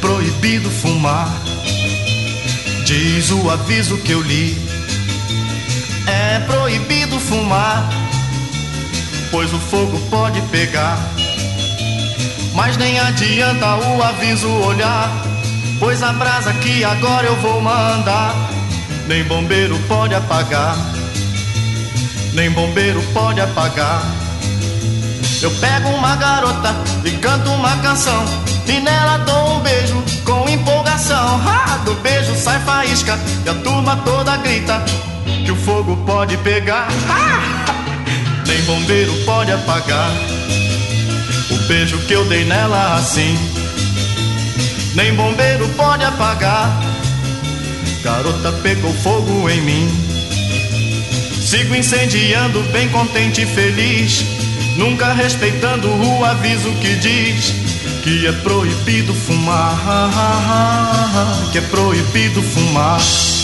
proibido fumar. Diz o aviso que eu li, é proibido fumar, pois o fogo pode pegar. Mas nem adianta o aviso olhar, pois a brasa que agora eu vou mandar, nem bombeiro pode apagar, nem bombeiro pode apagar. Eu pego uma garota e canto uma canção, e nela dou um beijo com empolgação. Do beijo sai faísca e a turma toda grita que o fogo pode pegar. Nem bombeiro pode apagar o beijo que eu dei nela assim. Nem bombeiro pode apagar. Garota pegou fogo em mim. Sigo incendiando bem contente e feliz, nunca respeitando o aviso que diz que é proibido fumar, que é proibido fumar.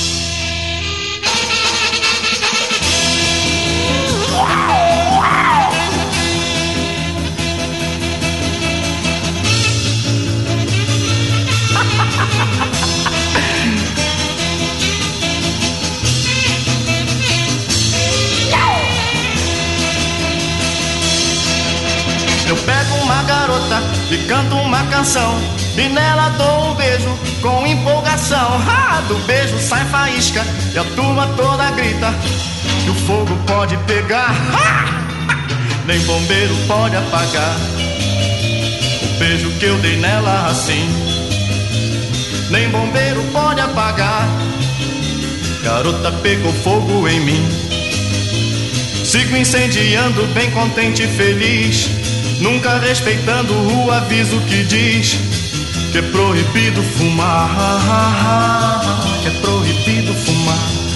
Eu pego uma garota e canto uma canção, e nela dou um beijo com empolgação. Do beijo sai faísca e a turma toda grita que o fogo pode pegar. Nem bombeiro pode apagar o beijo que eu dei nela assim. Nem bombeiro pode apagar. Garota pegou fogo em mim. Sigo incendiando bem contente e feliz, nunca respeitando o aviso que diz que é proibido fumar, que é proibido fumar.